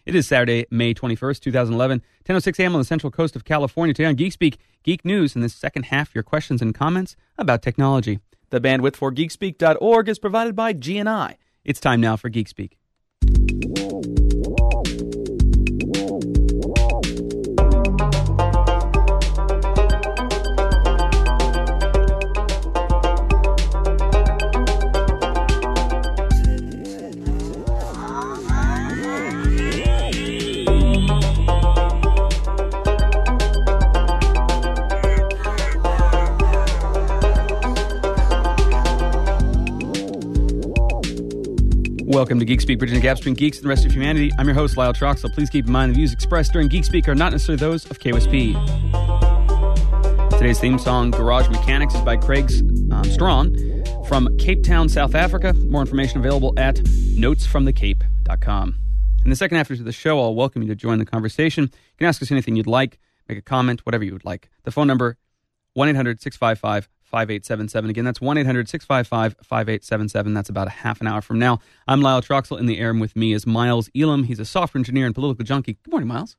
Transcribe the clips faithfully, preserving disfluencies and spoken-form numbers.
It is Saturday, May twenty-first, twenty eleven, ten oh six a.m. on the central coast of California. Today on Geek Speak, Geek News. In this second half, your questions and comments about technology. The bandwidth for geek speak dot org is provided by G N I. It's time now for Geek Speak. Welcome to Geek Speak, bridging the gaps between geeks and the rest of humanity. I'm your host, Lyle Troxel. Please keep in mind the views expressed during Geek Speak are not necessarily those of K W S P. Today's theme song, Garage Mechanics, is by Craig um, Strawn from Cape Town, South Africa. More information available at notes from the cape dot com. In the second half of the show, I'll welcome you to join the conversation. You can ask us anything you'd like, make a comment, whatever you would like. The phone number, one eight hundred six five five five eight seven seven. Again, that's one eight hundred six five five five eight seven seven. That's about a half an hour from now. I'm Lyle Troxel. In the air with me is Miles Elam. He's a software engineer and political junkie. Good morning, Miles.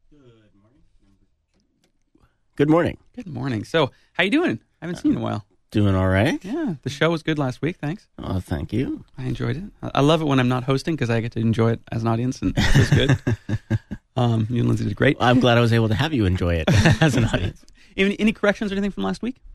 Good morning. Good morning. So, how you doing? I haven't seen you in a while. Doing all right. Yeah, the show was good last week. Thanks. Oh, thank you. I enjoyed it. I love it when I'm not hosting because I get to enjoy it as an audience, and it was good. um, you and Lindsay did great. Well, I'm glad I was able to have you enjoy it as an audience. Any, any corrections or anything from last week?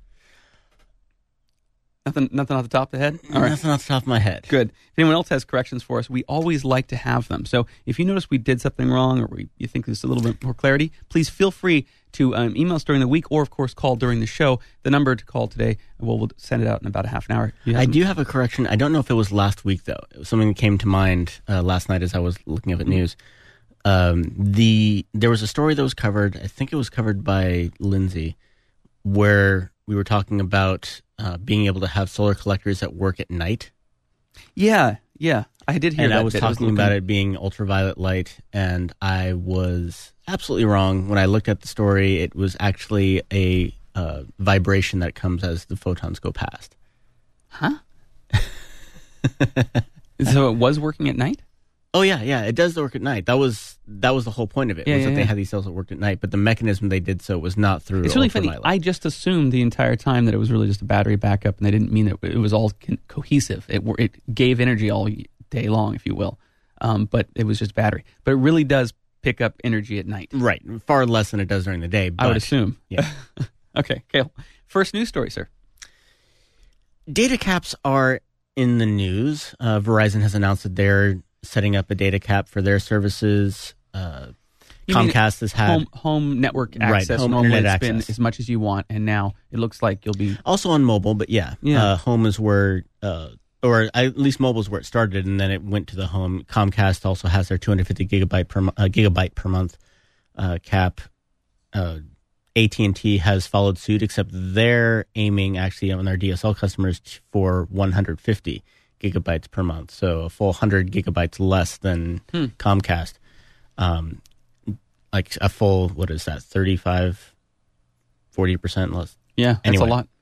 Nothing nothing off the top of the head? All right. Nothing off the top of my head. Good. If anyone else has corrections for us, we always like to have them. So if you notice we did something wrong or we, you think there's a little bit more clarity, please feel free to um, email us during the week or, of course, call during the show. The number to call today, we'll, we'll send it out in about a half an hour. I do have a correction. I don't know if it was last week, though. It was something that came to mind uh, last night as I was looking up at news. Um, the There was a story that was covered, I think it was covered by Lindsay, where we were talking about uh, being able to have solar collectors at work at night. Yeah, yeah. I did hear and that. And I was bit. talking was looking... about it being ultraviolet light, and I was absolutely wrong. When I looked at the story, it was actually a uh, vibration that comes as the photons go past. Huh? So it was working at night? Oh, yeah, yeah. It does work at night. That was that was the whole point of it, yeah, was yeah, that they yeah. had these cells that worked at night, but the mechanism they did so was not through It's really funny. ultraviolet. I just assumed the entire time that it was really just a battery backup, and they didn't mean that it was all co- cohesive. It, it gave energy all day long, if you will, um, but it was just battery. But it really does pick up energy at night. Right. Far less than it does during the day. But, I would assume. Yeah. Okay, Cale. First news story, sir. Data caps are in the news. Uh, Verizon has announced that they're setting up a data cap for their services. Uh, Comcast has had home, home network access. Right, home Normally internet it's been access. as much as you want, and now it looks like you'll be also on mobile. But yeah, Yeah. Uh, home is where, uh, or at least mobile is where it started, and then it went to the home. Comcast also has their two hundred fifty gigabyte per mo- uh, gigabyte per month uh, cap. Uh, A T and T has followed suit, except they're aiming actually on their D S L customers for one hundred fifty gigabytes per month, so a full one hundred gigabytes less than Hmm. Comcast. Um, like a full, what is that, thirty-five, forty percent less? yeah. That's Anyway. a lot.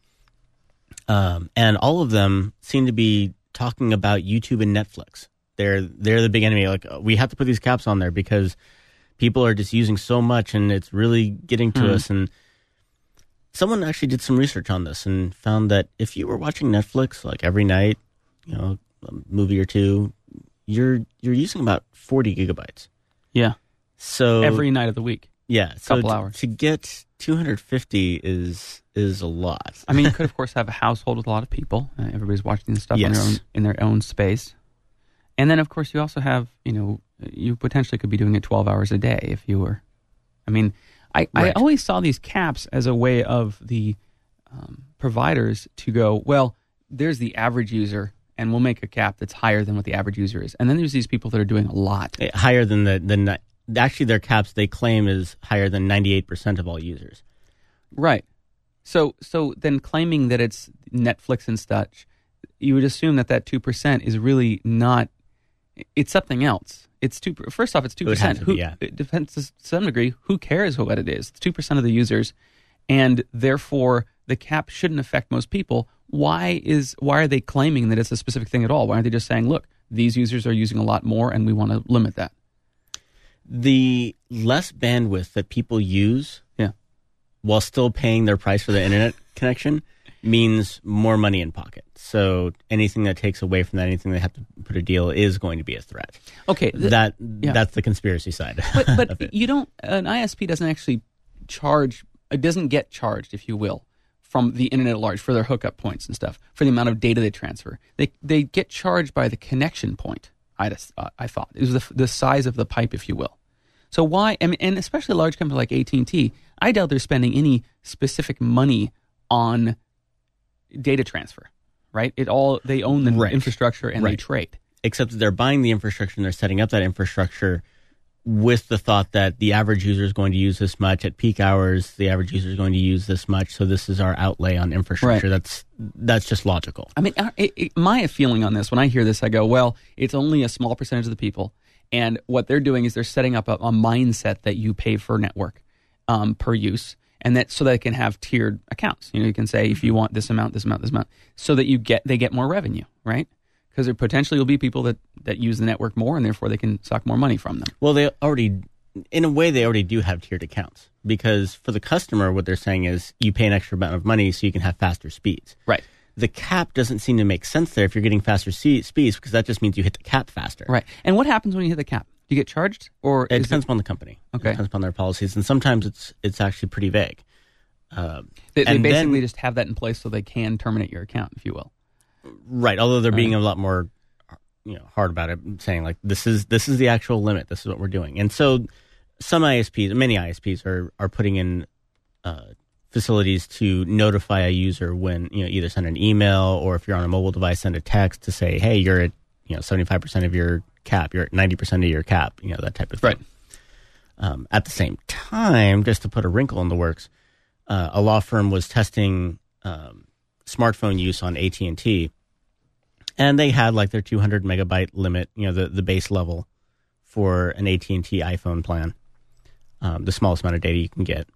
Um, and all of them seem to be talking about YouTube and Netflix. They're they're the big enemy. Like, we have to put these caps on there because people are just using so much, and it's really getting to Hmm. us. And someone actually did some research on this and found that if you were watching Netflix like every night, you know, a movie or two, you're you're using about forty gigabytes. Yeah. So Every night of the week. yeah, so couple to, hours. to get two hundred fifty is is a lot. I mean, you could, of course, have a household with a lot of people. Uh, everybody's watching this stuff on Yes. their own, in their own space. And then, of course, you also have, you know, you potentially could be doing it twelve hours a day if you were. I mean, I, I Right. always saw these caps as a way of the um, providers to go, well, there's the average user, and we'll make a cap that's higher than what the average user is. And then there's these people that are doing a lot. Eh, higher than the, the ni- actually their caps they claim is higher than ninety-eight percent of all users. Right. So so then claiming that it's Netflix and such, you would assume that that two percent is really not, it's something else. It's two. First off, it's two It would have percent. to be, Who, yeah. It depends to some degree. Who cares what it is? It's two percent of the users, and therefore the cap shouldn't affect most people. Why is why are they claiming that it's a specific thing at all? Why aren't they just saying, look, these users are using a lot more, and we want to limit that? The less bandwidth that people use Yeah. while still paying their price for the internet connection means more money in pocket. So anything that takes away from that, anything they have to put a deal is going to be a threat. Okay. th- that yeah. That's the conspiracy side But, of but it. you don't, an I S P doesn't actually charge, it doesn't get charged, if you will, from the internet at large for their hookup points and stuff, for the amount of data they transfer. They they get charged by the connection point, I, just, uh, I thought. It was the, the size of the pipe, if you will. So why, I mean, and especially a large company like A T and T, I doubt they're spending any specific money on data transfer, right? It all, they own the Right. infrastructure and they Right. trade. Except that they're buying the infrastructure and they're setting up that infrastructure with the thought that the average user is going to use this much at peak hours. The average user is going to use this much, so this is our outlay on infrastructure. Right. That's that's just logical. I mean, I- it, it, my feeling on this, when I hear this, I go, well, it's only a small percentage of the people. And what they're doing is they're setting up a, a mindset that you pay for network um, per use, and that so they can have tiered accounts. You know, you can say if you want this amount, this amount, this amount, so that you get they get more revenue, right? Because there potentially will be people that, that use the network more, and therefore they can suck more money from them. Well, they already, in a way, they already do have tiered accounts because for the customer, what they're saying is you pay an extra amount of money so you can have faster speeds. Right. The cap doesn't seem to make sense there if you're getting faster se- speeds because that just means you hit the cap faster. Right. And what happens when you hit the cap? Do you get charged, or It is depends upon the company. Okay. It depends upon their policies, and sometimes it's it's actually pretty vague. Uh, they, they and basically then- just have that in place so they can terminate your account, if you will? Right. Although they're being Right. a lot more, you know, hard about it, saying like this is this is the actual limit. This is what we're doing. And so, some I S Ps, many I S Ps, are are putting in uh, facilities to notify a user when you know either send an email or if you're on a mobile device, send a text to say, hey, you're at you know seventy-five percent of your cap. You're at ninety percent of your cap. You know that type of thing. Right. Um, at the same time, just to put a wrinkle in the works, uh, a law firm was testing um, smartphone use on A T and T. And they had like their two hundred megabyte limit, you know, the, the base level for an A T and T iPhone plan, um, the smallest amount of data you can get.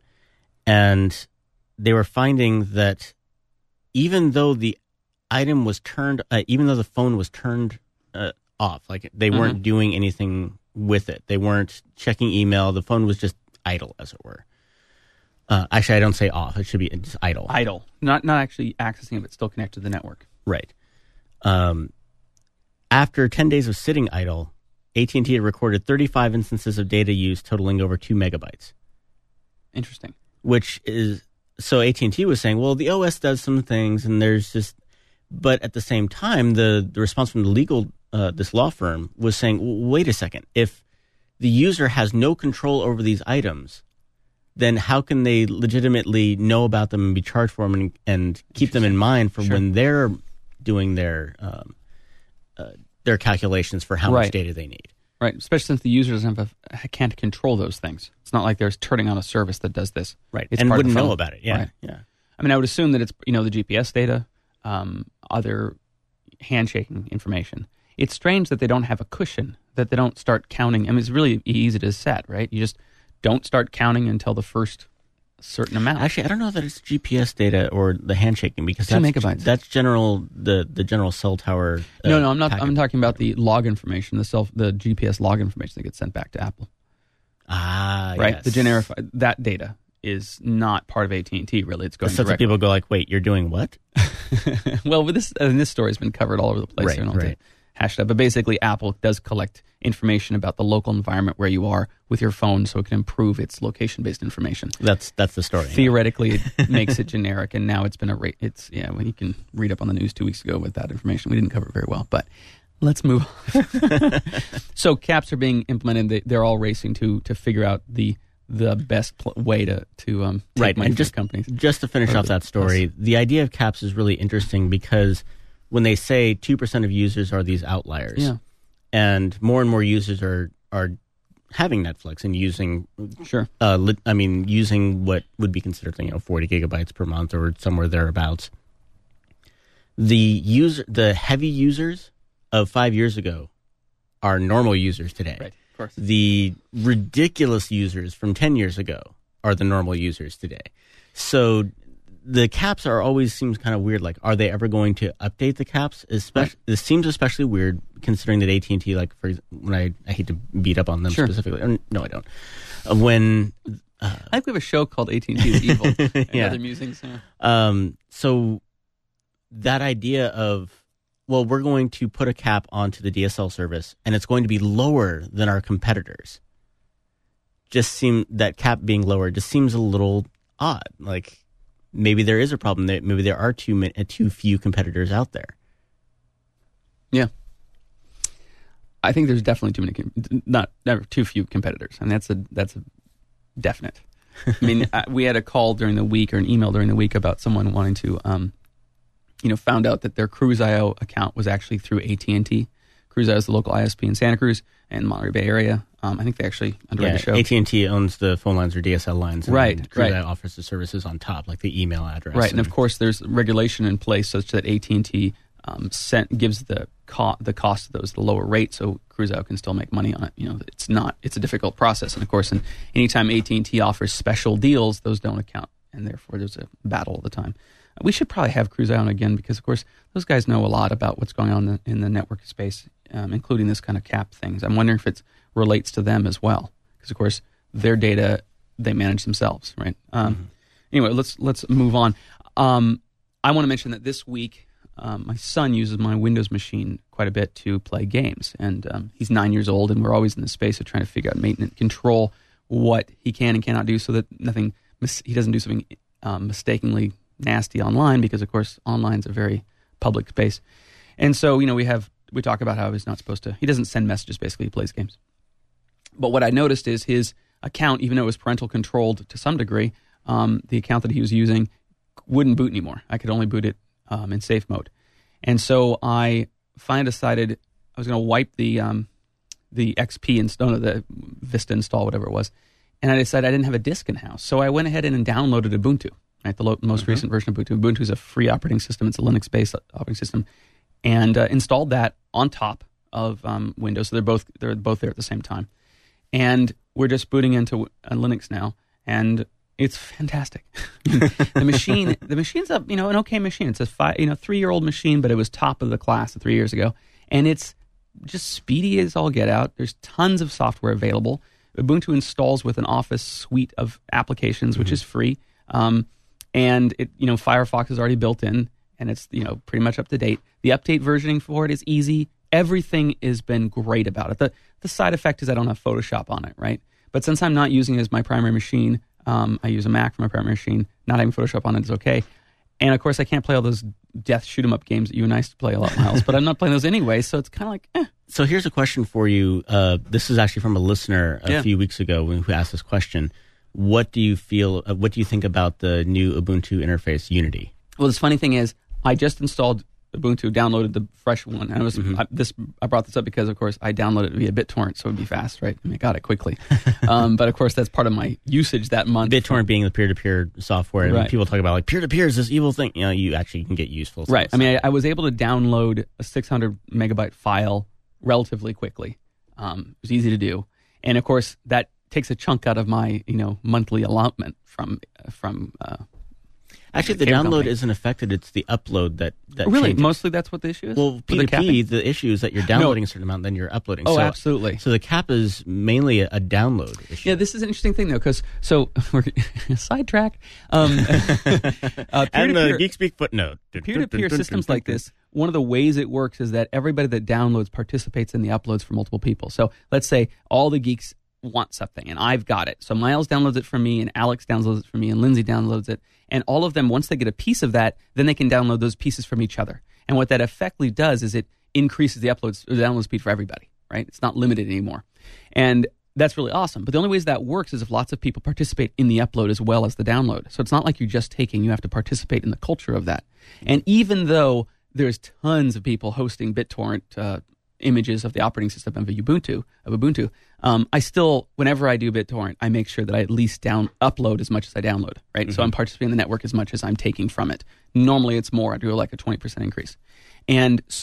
And they were finding that even though the item was turned, uh, even though the phone was turned uh, off, like they Mm-hmm. weren't doing anything with it. They weren't checking email. The phone was just idle, as it were. Uh, actually, I don't say off. It should be just idle. Idle. Not, not actually accessing it, but still connected to the network. Right. Um, after ten days of sitting idle, A T and T had recorded thirty-five instances of data use totaling over two megabytes, Interesting. which is, so A T and T was saying, well, the O S does some things and there's just, but at the same time, the, the response from the legal, uh, this law firm was saying, well, wait a second, if the user has no control over these items, then how can they legitimately know about them and be charged for them and, and keep them in mind for Sure. when they're doing their um, uh, their calculations for how Right. much data they need? Right, especially since the user doesn't have a, can't control those things. It's not like they're turning on a service that does this. Right, It's and part of the wouldn't know phone. about it. Yeah, Right. yeah. I mean, I would assume that it's, you know, the G P S data, um, other handshaking information. It's strange that they don't have a cushion, that they don't start counting. I mean, it's really easy to set, right? You just don't start counting until the first certain amount. Actually, I don't know that it's G P S data or the handshaking because Two that's megabytes. that's general the the general cell tower. Uh, no, no, I'm not. packet. I'm talking about the log information, the self, the G P S log information that gets sent back to Apple. Ah, Right, yes. the generic that data is not part of A T and T. Really, it's going So directly. people go like, "Wait, you're doing what?" Well, with this, and this story's been covered all over the place. Right, so I don't have to right. hash it up. But basically, Apple does collect information about the local environment where you are with your phone, so it can improve its location-based information. That's that's the story. Theoretically, it makes it generic, and now it's been a rate. It's yeah. Well, you can read up on the news two weeks ago with that information. We didn't cover it very well, but let's move on. So caps are being implemented. They, they're all racing to to figure out the the best pl- way to to um take Right, money and from just companies. just to finish Or off the- that story, the idea of caps is really interesting because when they say two percent of users are these outliers, Yeah. and more and more users are are having Netflix and using, Sure. uh, li- I mean, using what would be considered, you know, forty gigabytes per month or somewhere thereabouts. The user, the heavy users of five years ago, are normal users today. Right. Of course. The ridiculous users from ten years ago are the normal users today. So the caps are always seems kind of weird. Like, are they ever going to update the caps? Especially, right. This seems especially weird considering that A T and T, like, for when I, I hate to beat up on them sure. specifically. No, I don't. Uh, when uh, I think we have a show called A T and T is Evil. And yeah. Other musings. Yeah. Um. So that idea of, well, we're going to put a cap onto the D S L service, and it's going to be lower than our competitors. Just seem that cap being lower just seems a little odd. Like, maybe there is a problem that maybe there are too many, too few competitors out there. Yeah, I think there's definitely too many, not never too few competitors, and that's a that's a definite. I mean, we had a call during the week or an email during the week about someone wanting to, um, you know, found out that their Cruise dot I O account was actually through A T and T. Cruise dot I O is the local I S P in Santa Cruz and Monterey Bay area. Um, I think they actually underwrite yeah, the show. A T and T owns the phone lines or D S L lines. And right, Cruise right. dot I O offers the services on top, like the email address. Right, and, and of course there's regulation in place such that A T and T um, sent, gives the, co- the cost of those the lower rate, so Cruise dot I O can still make money on it. You know, it's not, it's a difficult process. And of course, and anytime A T and T offers special deals, those don't account, and therefore there's a battle all the time. We should probably have Cruise dot I O on again because, of course, those guys know a lot about what's going on in the, in the network space, um, including this kind of cap things. I'm wondering if it relates to them as well because, of course, their data they manage themselves, right? Um, mm-hmm. Anyway, let's let's move on. Um, I want to mention that this week um, my son uses my Windows machine quite a bit to play games, and um, he's nine years old, and we're always in the space of trying to figure out maintenance control what he can and cannot do so that nothing mis- he doesn't do something um, mistakenly nasty online because, of course, online is a very public space. And so, you know, we have, we talk about how he's not supposed to, he doesn't send messages, basically, he plays games. But what I noticed is his account, even though it was parental controlled to some degree, um, the account that he was using wouldn't boot anymore. I could only boot it um, in safe mode. And so I finally decided I was going to wipe the um, the X P install, no, the Vista install, whatever it was. And I decided I didn't have a disk in-house. So I went ahead and downloaded Ubuntu. Right, the lo- most mm-hmm. recent version of Ubuntu. Ubuntu is a free operating system. It's a Linux-based operating system, and uh, installed that on top of um, Windows. So they're both they're both there at the same time, and we're just booting into uh, Linux now, and it's fantastic. the machine, the machine's a you know an okay machine. It's a five you know three year old machine, but it was top of the class three years ago, and it's just speedy as all get out. There's tons of software available. Ubuntu installs with an Office suite of applications, mm-hmm. which is free. Um, And it, you know, Firefox is already built in, and it's you know pretty much up to date. The update versioning for it is easy. Everything has been great about it. The the side effect is I don't have Photoshop on it, right? But since I'm not using it as my primary machine, um, I use a Mac for my primary machine. Not having Photoshop on it is okay. And of course, I can't play all those death shoot 'em up games that you and I used to play a lot, Miles. But I'm not playing those anyway, so it's kind of like, eh. So here's a question for you. Uh, this is actually from a listener a yeah. few weeks ago who asked this question. What do you feel? Uh, what do you think about the new Ubuntu interface, Unity? Well, the funny thing is, I just installed Ubuntu, downloaded the fresh one, and I was mm-hmm. I, this. I brought this up because, of course, I downloaded it via BitTorrent, so it'd be fast, right? And I got it quickly. um, but of course, that's part of my usage that month. BitTorrent from, being the peer-to-peer software, and right. people talk about like peer-to-peer is this evil thing. You know, you actually can get useful. Right. I mean, I, I was able to download a six hundred megabyte file relatively quickly. Um, it was easy to do, and of course, that takes a chunk out of my, you know, monthly allotment from from. Uh, Actually, the download company. Isn't affected. It's the upload that that really changes. Mostly that's what the issue is. Well, P two P, the, the issue is that you're downloading no. a certain amount, then you're uploading. Oh, so, absolutely. So the cap is mainly a, a download issue. Yeah, this is an interesting thing though, because so we're sidetrack. Um, uh, and the Geek Speak footnote. Peer-to-peer systems like this. One of the ways it works is that everybody that downloads participates in the uploads for multiple people. So let's say all the geeks want something and I've got it. So Miles downloads it from me and Alex downloads it from me and Lindsay downloads it. And all of them, once they get a piece of that, then they can download those pieces from each other. And what that effectively does is it increases the uploads, the download speed for everybody, right? It's not limited anymore. And that's really awesome. But the only ways that works is if lots of people participate in the upload as well as the download. So it's not like you're just taking, you have to participate in the culture of that. And even though there's tons of people hosting BitTorrent uh, images of the operating system of Ubuntu, of Ubuntu, um, I still, whenever I do BitTorrent, I make sure that I at least down upload as much as I download, right? Mm-hmm. So I'm participating in the network as much as I'm taking from it. Normally it's more. I do like a twenty percent increase. And so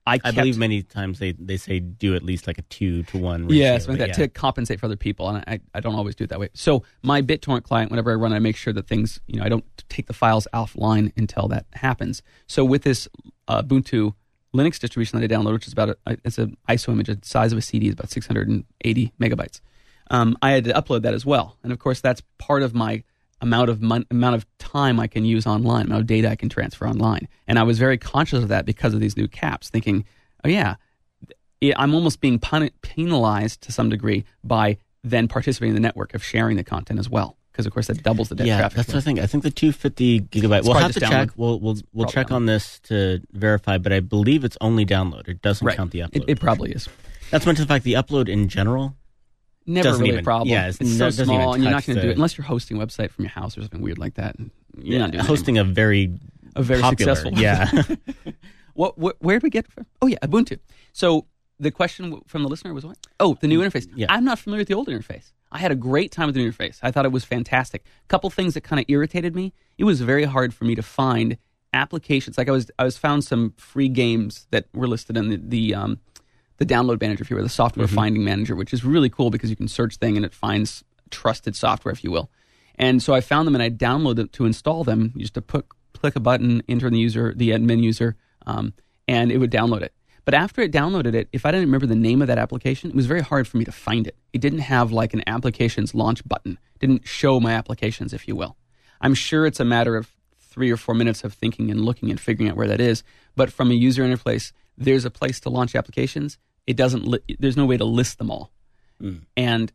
I, I kept, believe many times they, they say do at least like a two to one ratio. yeah, something like that yeah. to compensate for other people, and I, I don't always do it that way. So my BitTorrent client, whenever I run, I make sure that things, you know, I don't take the files offline until that happens. So with this uh, Ubuntu Linux distribution that I downloaded, which is about a, it's an I S O image, the size of a C D, is about six hundred eighty megabytes. Um, I had to upload that as well, and of course that's part of my amount of mon- amount of time I can use online, amount of data I can transfer online. And I was very conscious of that because of these new caps, thinking, oh yeah, I'm almost being pun- penalized to some degree by then participating in the network of sharing the content as well, because of course that doubles the data yeah, traffic. that's what I think. I think the two hundred fifty gigabyte. It's We'll probably have to just check. download. We'll we'll we'll Probably check download. on this to verify, but I believe it's only download. It doesn't Right. count the upload. It, it probably is. That's much of the fact the upload in general. Never Doesn't really even- a problem. yeah, it's, it's so no- doesn't even small, and you're not touch going to do the- it unless you're hosting a website from your house or something weird like that. You're not doing that hosting a very a very popular, successful. yeah. What, what? Where did we get from? Oh yeah, Ubuntu. So the question from the listener was what? Oh, the new interface. Yeah. I'm not familiar with the old interface. I had a great time with the new interface. I thought it was fantastic. A couple things that kind of irritated me. It was very hard for me to find applications. Like I was, I was found some free games that were listed in the the, um, the download manager, if you will, the software Mm-hmm. finding manager, which is really cool because you can search thing and it finds trusted software, if you will. And so I found them and I downloaded them to install them. You just to put click a button, enter the user, the admin user, um, and it would download it. But after it downloaded it, if I didn't remember the name of that application, it was very hard for me to find it. It didn't have like an applications launch button. It didn't show my applications, if you will. I'm sure it's a matter of three or four minutes of thinking and looking and figuring out where that is. But from a user interface, there's a place to launch applications. It doesn't. Li- there's no way to list them all. Mm. And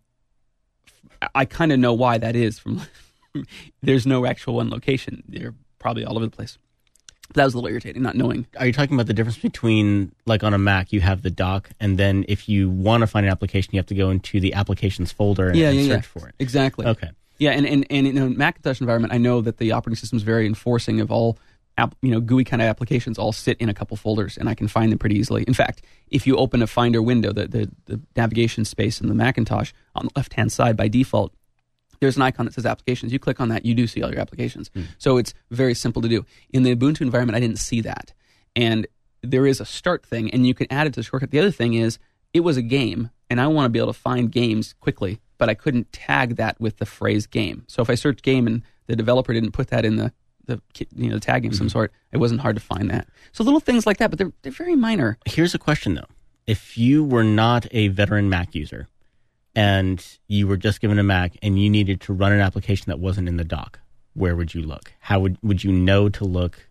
I kind of know why that is. From there's no actual one location. They're probably all over the place. But that was a little irritating, not knowing. Are you talking about the difference between, like on a Mac, you have the dock, and then if you want to find an application, you have to go into the applications folder and, Yeah, and yeah, search yeah. for it? Exactly. Okay. Yeah, and, and, and in a Macintosh environment, I know that the operating system is very enforcing of all app, you know, G U I kind of applications all sit in a couple folders, and I can find them pretty easily. In fact, if you open a Finder window, the, the, the navigation space in the Macintosh, on the left-hand side by default, there's an icon that says applications. You click on that, you do see all your applications. Mm. So it's very simple to do. In the Ubuntu environment, I didn't see that. And there is a start thing, and you can add it to the shortcut. The other thing is, it was a game, and I want to be able to find games quickly, but I couldn't tag that with the phrase game. So if I searched game and the developer didn't put that in the, the you know, the tagging of some sort, it wasn't hard to find that. So little things like that, but they're, they're very minor. Here's a question, though. If you were not a veteran Mac user, and you were just given a Mac and you needed to run an application that wasn't in the dock, where would you look? How would would you know to look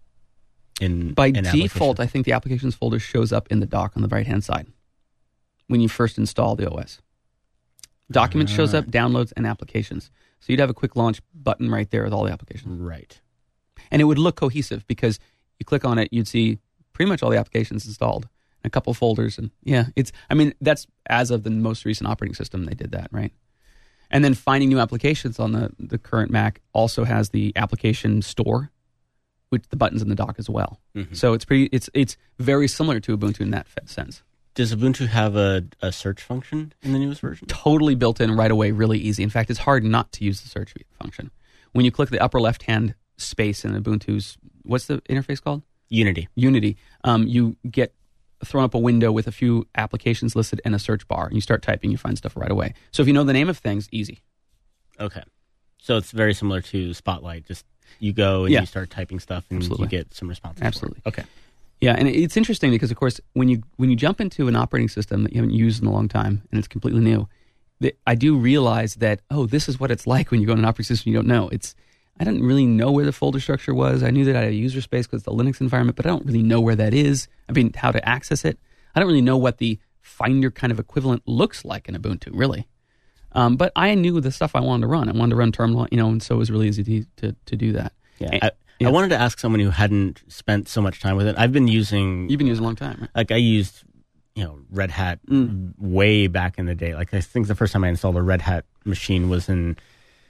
in By an default, I think the applications folder shows up in the dock on the right-hand side when you first install the O S. Documents shows up, downloads, and applications. So you'd have a quick launch button right there with all the applications. Right. And it would look cohesive because you click on it, you'd see pretty much all the applications installed. A couple folders, and yeah, it's, I mean, that's as of the most recent operating system, they did that, right? And then finding new applications on the, the current Mac also has the application store, which the buttons in the dock as well. Mm-hmm. So it's pretty, it's it's very similar to Ubuntu in that sense. Does Ubuntu have a, a search function in the newest version? Totally built in right away, really easy. In fact, it's hard not to use the search function. When you click the upper left-hand space in Ubuntu's, what's the interface called? Unity. Unity. Um, you get thrown up a window with a few applications listed and a search bar. And you start typing, you find stuff right away. So if you know the name of things, easy. Okay. So it's very similar to Spotlight. Just you go and yeah. you start typing stuff and Absolutely. you get some responses. Absolutely. Okay. Yeah, and it's interesting because, of course, when you when you jump into an operating system that you haven't used in a long time and it's completely new, I do realize that, oh, this is what it's like when you go in an operating system you don't know. It's I didn't really know where the folder structure was. I knew that I had a user space because it's the Linux environment, but I don't really know where that is. I mean, how to access it. I don't really know what the Finder kind of equivalent looks like in Ubuntu, really. Um, but I knew the stuff I wanted to run. I wanted to run terminal, you know, and so it was really easy to to, to do that. Yeah, and, I, yeah. I wanted to ask someone who hadn't spent so much time with it. I've been using... You've been using a long time, right? Like, I used, you know, Red Hat mm. way back in the day. Like, I think the first time I installed a Red Hat machine was in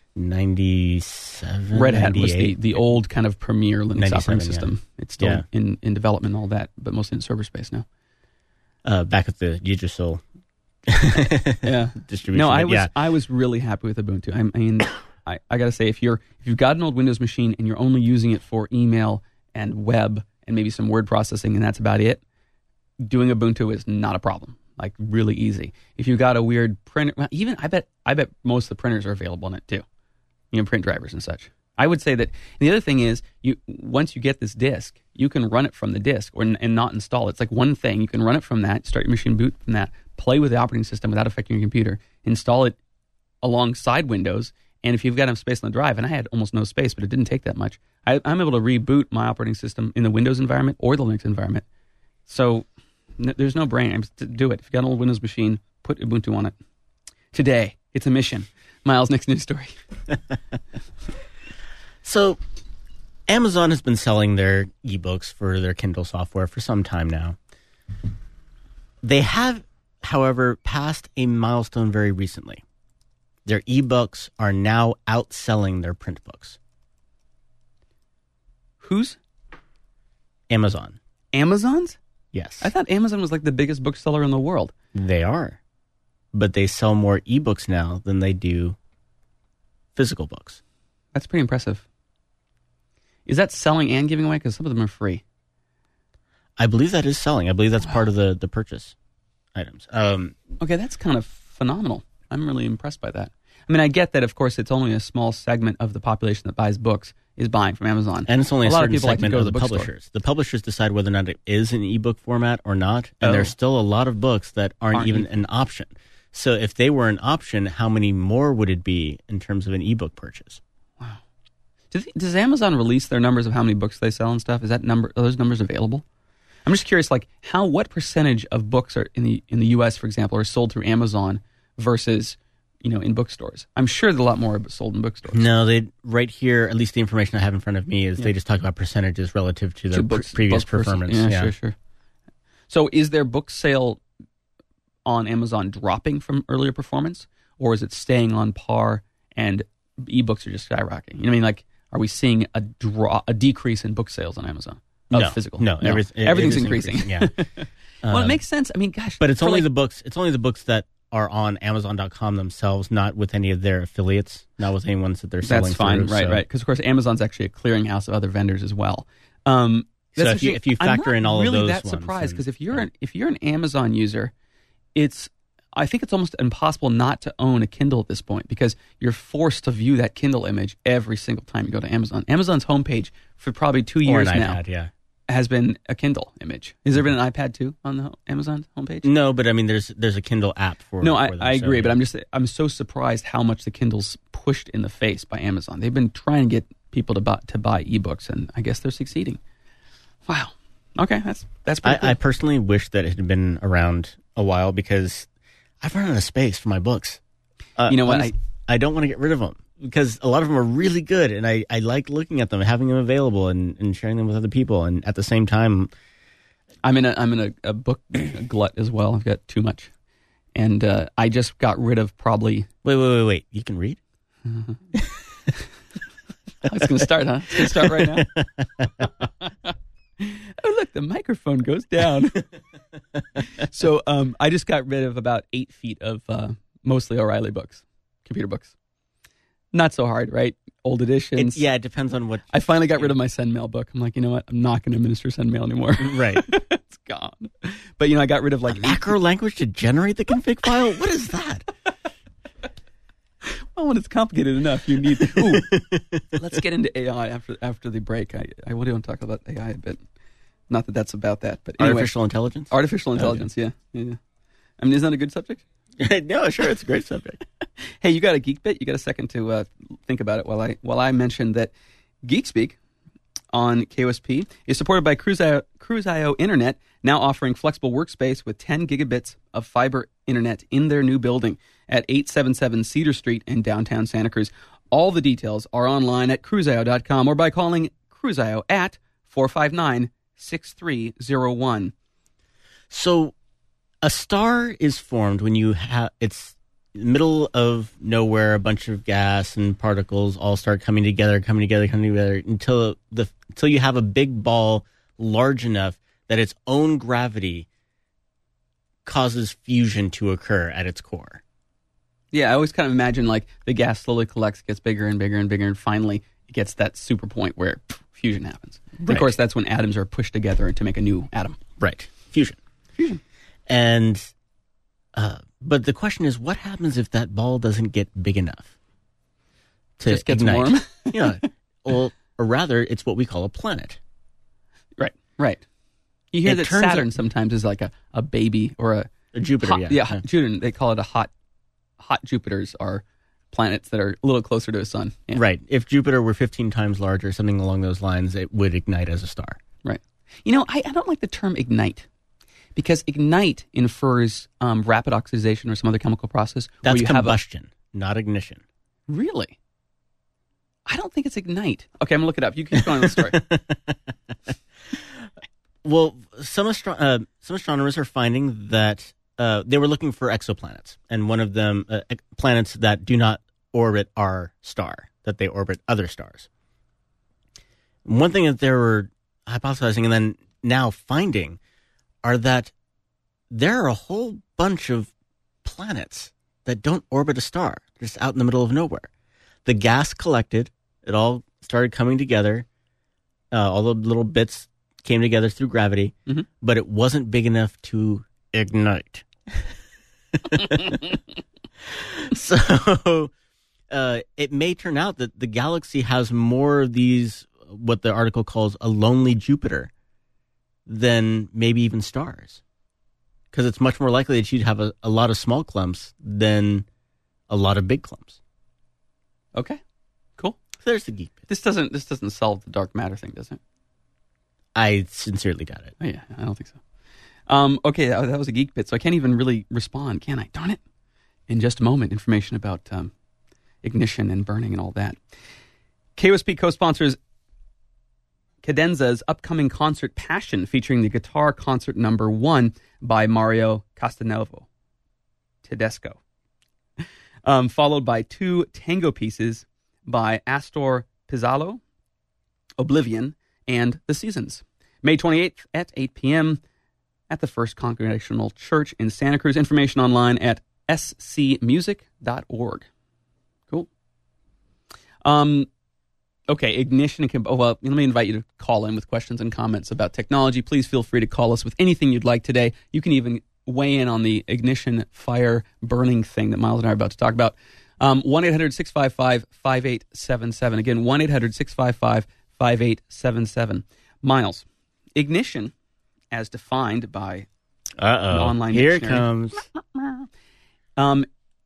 ninety-seven, Red Hat was the, the old kind of premier Linux operating system. Yeah. It's still yeah. in, in development and all that, but mostly in server space now. Uh, back at the Yggdrasil yeah. distribution. No, I was yeah. I was really happy with Ubuntu. I mean, I, I got to say, if you're if you've got an old Windows machine and you're only using it for email and web and maybe some word processing and that's about it, doing Ubuntu is not a problem. Like really easy. If you got a weird printer, well, even I bet I bet most of the printers are available in it too. You know, print drivers and such. I would say that. And the other thing is, you once you get this disk, you can run it from the disk or and not install it. It's like one thing. You can run it from that, start your machine boot from that, play with the operating system without affecting your computer, install it alongside Windows. And if you've got enough space on the drive, and I had almost no space, but it didn't take that much, I, I'm able to reboot my operating system in the Windows environment or the Linux environment. So n- there's no brain. Do it. If you've got an old Windows machine, put Ubuntu on it. Today, it's a mission. Miles, next news story. So Amazon has been selling their ebooks for their Kindle software for some time now. They have, however, passed a milestone very recently. Their ebooks are now outselling their print books. Whose? Amazon. Amazon's? Yes. I thought Amazon was like the biggest bookseller in the world. They are. But they sell more ebooks now than they do physical books. That's pretty impressive. Is that selling and giving away? Because some of them are free. I believe that is selling. I believe that's part of the, the purchase items. Um, okay, that's kind of phenomenal. I'm really impressed by that. I mean, I get that, of course, it's only a small segment of the population that buys books is buying from Amazon. And it's only a, a lot certain of people segment like to go of to the, the publishers. Store. The publishers decide whether or not it is an ebook format or not, and oh. there's still a lot of books that aren't, aren't even e- an option. So if they were an option, how many more would it be in terms of an ebook purchase? Wow. Does, does Amazon release their numbers of how many books they sell and stuff? Is that number? Are those numbers available? I'm just curious, like how what percentage of books are in the in the U S, for example, are sold through Amazon versus you know in bookstores? I'm sure there's a lot more sold in bookstores. No, they right here. At least the information I have in front of me is yeah. they just talk about percentages relative to their books, pr- previous book performance. Yeah, yeah, sure, sure. So, is their book sale on Amazon dropping from earlier performance, or is it staying on par and ebooks are just skyrocketing? You know what I mean? Like, are we seeing a draw, a decrease in book sales on Amazon? Of no, physical. No, no. Every, everything's increasing. increasing. Yeah. well, um, it makes sense. I mean, gosh, but it's only like, the books. It's only the books that are on Amazon dot com themselves, not with any of their affiliates, not with any ones that they're selling. That's fine, through, right? so. Right. Because of course, Amazon's actually a clearinghouse of other vendors as well. Um, so if you, if you factor in all really of those, that ones, surprised because if you're yeah. an if you're an Amazon user, it's I think it's almost impossible not to own a Kindle at this point because you're forced to view that Kindle image every single time you go to Amazon. Amazon's homepage for probably two years or an now iPad, yeah. has been a Kindle image. Has there been an iPad too on the Amazon homepage? No, but I mean, there's there's a Kindle app for. No, for I, them, I so, agree, yeah. but I'm just I'm so surprised how much the Kindle's pushed in the face by Amazon. They've been trying to get people to buy to buy ebooks, and I guess they're succeeding. Wow. Okay, that's that's pretty I, cool. I personally wish that it had been around a while because I've run out of space for my books. Uh, you know what? I, I don't want to get rid of them because a lot of them are really good, and I, I like looking at them, having them available, and, and sharing them with other people. And at the same time, I'm in a I'm in a, a book glut as well. I've got too much, and uh, I just got rid of probably. Wait, wait, wait, wait! You can read? Uh-huh. It's going to start, huh? It's going to start right now. Oh, look, the microphone goes down. So um, I just got rid of about eight feet of uh, mostly O'Reilly books, computer books. Not so hard, right? Old editions. It, yeah, it depends on what. I finally got rid of my SendMail book. I'm like, you know what? I'm not going to administer SendMail anymore. Right. It's gone. But, you know, I got rid of like... A macro language to generate the config file? What is that? Well, when it's complicated enough, you need... Ooh, let's get into A I after after the break. I, I want to talk about A I a bit. Not that that's about that, but anyway. Artificial intelligence? Artificial intelligence, yeah. yeah. I mean, isn't that a good subject? No, sure, it's a great subject. Hey, you got a geek bit? You got a second to uh, think about it while I while I mentioned that GeekSpeak on K O S P is supported by Cruise.io, Cruise.io Internet, now offering flexible workspace with ten gigabits of fiber internet in their new building at eight seventy-seven Cedar Street in downtown Santa Cruz. All the details are online at cruise io dot com or by calling Cruise.io at four five nine, six three zero one. So a star is formed when you have it's middle of nowhere, a bunch of gas and particles all start coming together, coming together, coming together until the until you have a big ball large enough that its own gravity causes fusion to occur at its core. Yeah, I always kind of imagine like the gas slowly collects, gets bigger and bigger and bigger, and finally it gets that super point where pff, fusion happens. Right. Of course, that's when atoms are pushed together to make a new atom. Right. Fusion. Fusion. And, uh, but the question is, what happens if that ball doesn't get big enough to Just gets ignite? warm? Yeah. Well, or rather, it's what we call a planet. Right, right. You hear It that turns Saturn out- sometimes is like a, a baby or a... A Jupiter, hot, yeah. yeah. hot Jupiter. They call it a hot... Hot Jupiters are planets that are a little closer to a sun. Yeah. Right. If Jupiter were fifteen times larger, something along those lines, it would ignite as a star. Right. You know, I, I don't like the term ignite because ignite infers um, rapid oxidation or some other chemical process. where That's you have a- combustion, not ignition. Really? I don't think it's ignite. Okay, I'm going to look it up. You keep going with the story. Well, some astro- uh, some astronomers are finding that uh, they were looking for exoplanets, and one of them, uh, ex- planets that do not orbit our star, that they orbit other stars. One thing that they were hypothesizing and then now finding are that there are a whole bunch of planets that don't orbit a star, just out in the middle of nowhere. The gas collected, it all started coming together, uh, all the little bits came together through gravity, mm-hmm. but it wasn't big enough to ignite. So uh, it may turn out that the galaxy has more of these, what the article calls a lonely Jupiter, than maybe even stars. Because it's much more likely that you'd have a, a lot of small clumps than a lot of big clumps. Okay, cool. So there's the geek bit. This doesn't this doesn't solve the dark matter thing, does it? I sincerely doubt it. Oh, yeah, I don't think so. Um, okay, that, that was a geek bit, so I can't even really respond, can I? Darn it. In just a moment, information about um, ignition and burning and all that. K O S P co-sponsors Cadenza's upcoming concert Passion, featuring the guitar concert number one by Mario Castelnuovo Tedesco, um, followed by two tango pieces by Astor Pizzolo, Oblivion, and The Seasons. May twenty-eighth at eight p.m. at the First Congregational Church in Santa Cruz. Information online at s c music dot org. Cool. Um, okay, ignition. And, oh, well, let me invite you to call in with questions and comments about technology. Please feel free to call us with anything you'd like today. You can even weigh in on the ignition, fire, burning thing that Miles and I are about to talk about. Um, one eight hundred six five five five eight seven seven. Again, one eight hundred six five five five eight seven seven. Miles, ignition, as defined by Uh-oh. an online Here it dictionary. comes. Um,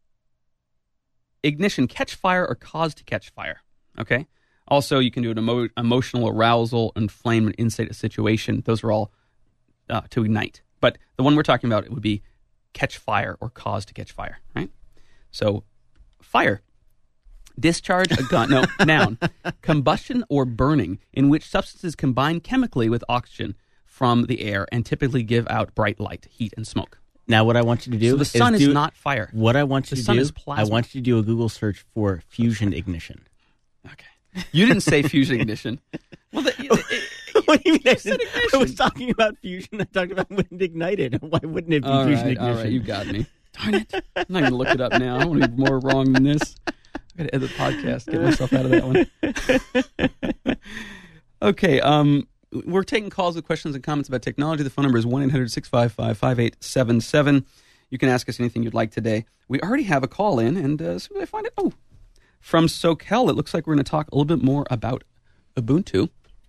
ignition, catch fire or cause to catch fire. Okay. Also, you can do an emo- emotional arousal, inflame, incite a situation. Those are all uh, to ignite. But the one we're talking about, it would be catch fire or cause to catch fire, right? So, fire. Discharge a gun. No, noun. Combustion or burning in which substances combine chemically with oxygen from the air and typically give out bright light, heat, and smoke. Now, what I want you to do So the sun is, is do, not fire. What I want you The to sun do, is I plasma. want you to do a Google search for fusion ignition. Okay. You didn't say fusion ignition. Well, the, it, What do you mean? I, said didn't- I ignition. was talking about fusion. I talked about when it ignited. Why wouldn't it be all fusion right, ignition? all right, you got me. Darn it. I'm not going to look it up now. I want to be more wrong than this. I got to edit the podcast, get myself out of that one. Okay, um, we're taking calls with questions and comments about technology. The phone number is one eight hundred six five five five eight seven seven. You can ask us anything you'd like today. We already have a call in, and uh, as soon as I find it, oh, from SoCal, it looks like we're going to talk a little bit more about Ubuntu.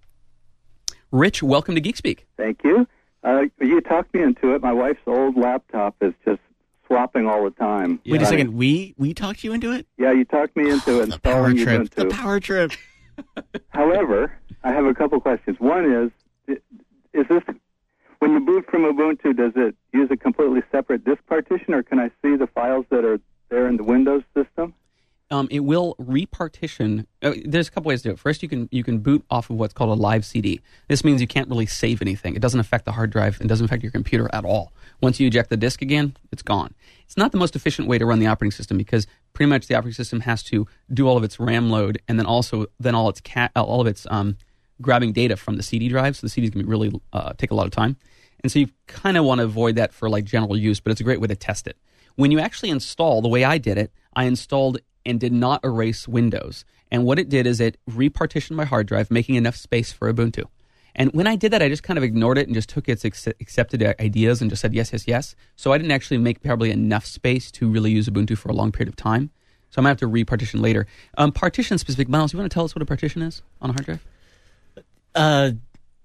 Rich, welcome to GeekSpeak. Thank you. Uh, you talked me into it. My wife's old laptop is just swapping all the time. Wait Yeah. a second. We we talked you into it? Yeah, you talked me into Oh, it the power installing trip. Ubuntu. The power trip. However, I have a couple questions. One is, is this, when you boot from Ubuntu, does it use a completely separate disk partition, or can I see the files that are there in the Windows system? Um, it will repartition. Uh, there's a couple ways to do it. First, you can you can boot off of what's called a live C D. This means you can't really save anything. It doesn't affect the hard drive. It doesn't affect your computer at all. Once you eject the disk again, it's gone. It's not the most efficient way to run the operating system because pretty much the operating system has to do all of its RAM load and then also then all its cat all of its um, grabbing data from the C D drive. So the C D is going to really uh, take a lot of time, and so you kind of want to avoid that for like general use. But it's a great way to test it. When you actually install, the way I did it, I installed and did not erase Windows. And what it did is it repartitioned my hard drive, making enough space for Ubuntu. And when I did that, I just kind of ignored it and just took its ex- accepted ideas and just said yes, yes, yes. So I didn't actually make probably enough space to really use Ubuntu for a long period of time. So I'm going to have to repartition later. Um, partition specific, Miles, you want to tell us what a partition is on a hard drive? Uh,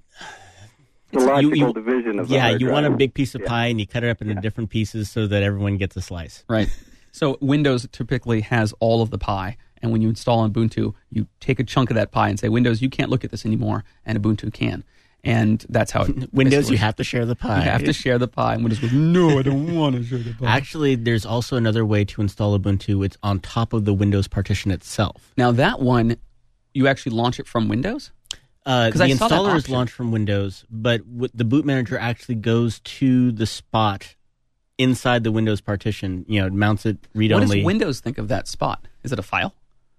The logical you, you, division of the yeah, hard you drive. want a big piece of Yeah. pie and you cut it up into Yeah. different pieces so that everyone gets a slice. Right. So Windows typically has all of the pie. And when you install Ubuntu, you take a chunk of that pie and say, Windows, you can't look at this anymore, and Ubuntu can. And that's how it Windows, basically you have to share the pie. You have to share the pie. And Windows goes, no, I don't want to share the pie. Actually, there's also another way to install Ubuntu. It's on top of the Windows partition itself. Now, that one, you actually launch it from Windows? Uh, 'Cause the I saw that installer is option. launched from Windows, but w- the boot manager actually goes to the spot inside the Windows partition. You know, it mounts it What read-only. does Windows think of that spot? Is it a file?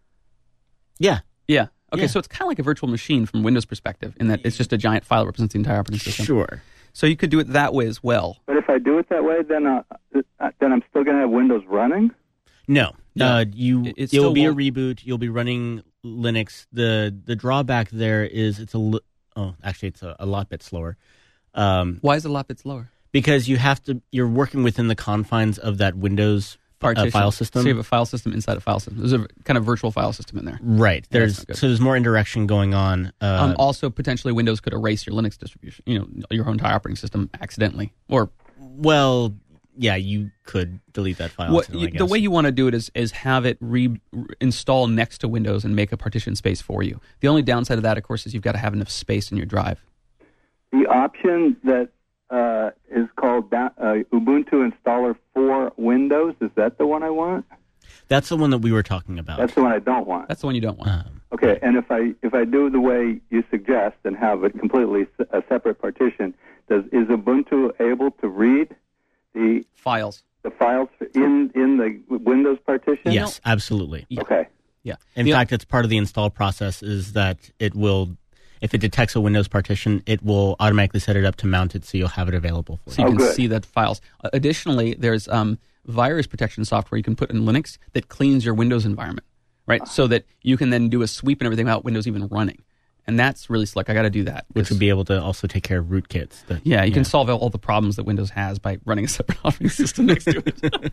Yeah. Yeah. Okay, Yeah. so it's kind of like a virtual machine from Windows perspective in that it's just a giant file that represents the entire operating system. Sure. So you could do it that way as well. But if I do it that way, then uh, uh, then I'm still going to have Windows running? No, No. uh, you. It- it It, still will be a won't- reboot. You'll be running Linux. the The drawback there is it's a li- oh, actually, it's a, a lot bit slower, um, Why is it a lot bit slower? because you have to. You're working within the confines of that Windows uh, Partition. file system. So you have a file system inside a file system. There's a kind of virtual file system in there. Right. Yeah, that's There's not good. so there's more indirection going on. Uh, Um, also, potentially, Windows could erase your Linux distribution, you know, your entire operating system accidentally. Or well, yeah, you could delete that file. what, accidentally, I you, the guess. way you want to do it is is have it re, re- install next to Windows and make a partition space for you. The only downside of that, of course, is you've got to have enough space in your drive. The option that uh, is called da- uh, Ubuntu installer for Windows, is that the one I want? That's the one that we were talking about. That's the one I don't want. That's the one you don't want. Um, Okay, and if I if I do the way you suggest and have it completely s- a separate partition, does is Ubuntu able to read the Files. the files in in the Windows partition? yes, absolutely. Yeah. Okay. Yeah. In The- fact, it's part of the install process is that it will, if it detects a Windows partition, it will automatically set it up to mount it so you'll have it available for so you. you Oh, can good. see that files. Uh, additionally, there's um, virus protection software you can put in Linux that cleans your Windows environment, right? So that you can then do a sweep and everything without Windows even running. And that's really slick. I got to do that. Which would be able to also take care of rootkits. That, Yeah, you can solve all the problems that Windows has by running a separate operating system next to it.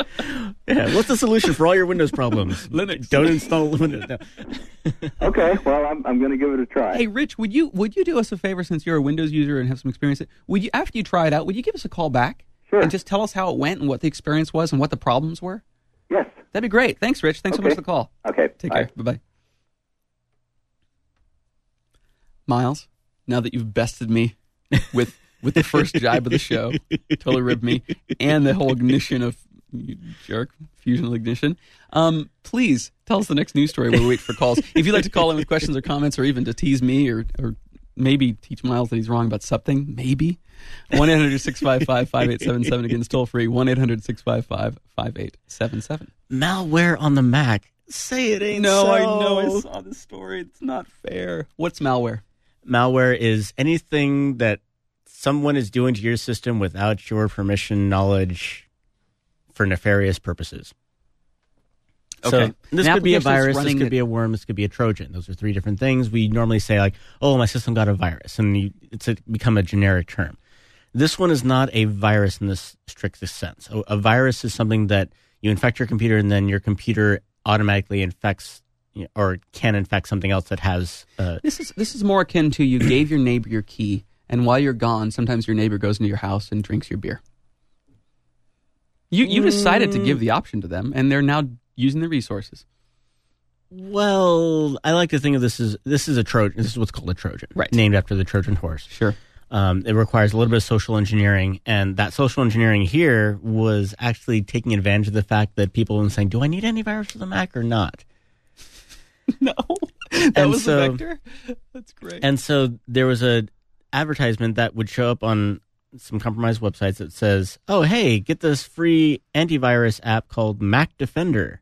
Yeah, what's the solution for all your Windows problems? Linux. Don't install Windows. No. Okay. Well, I'm I'm going to give it a try. Hey, Rich, would you would you do us a favor since you're a Windows user and have some experience? Would you, after you try it out, would you give us a call back Sure. and just tell us how it went and what the experience was and what the problems were? Yes. That'd be great. Thanks, Rich. Thanks so much Okay. for the call. Okay. Take bye. care. Bye bye. Miles, now that you've bested me with with the first jibe of the show, totally ribbed me, and the whole ignition of you jerk fusion ignition. Um, please tell us the next news story while we wait for calls. If you'd like to call in with questions or comments, or even to tease me, or or maybe teach Miles that he's wrong about something, maybe one eight hundred six five five five eight seven seven. Again, it's toll free one eight hundred six five five five eight seven seven. Malware on the Mac. Say it ain't No, so. I know. I saw this story. It's not fair. What's malware? Malware is anything that someone is doing to your system without your permission, knowledge, for nefarious purposes. Okay. So this An could be a application that's virus, this running could that- be a worm, this could be a Trojan. Those are three different things. We normally say like, oh, my system got a virus, and you, it's a, become a generic term. This one is not a virus in this strictest sense. A, a virus is something that you infect your computer, and then your computer automatically infects you know, or can infect something else that has... Uh, This is this is more akin to you gave your neighbor your key, and while you're gone, sometimes your neighbor goes into your house and drinks your beer. You you decided to give the option to them, and they're now using the resources. Well, I like to think of this as this is a Trojan. This is what's called a Trojan, Right. Named after the Trojan horse. Sure. Um, it requires a little bit of social engineering, and that social engineering here was actually taking advantage of the fact that people were saying, "Do I need antivirus for the Mac or not?" No, that And was so- the vector. That's great. And so there was a advertisement that would show up on some compromised websites that says, "Oh, hey, get this free antivirus app called Mac Defender."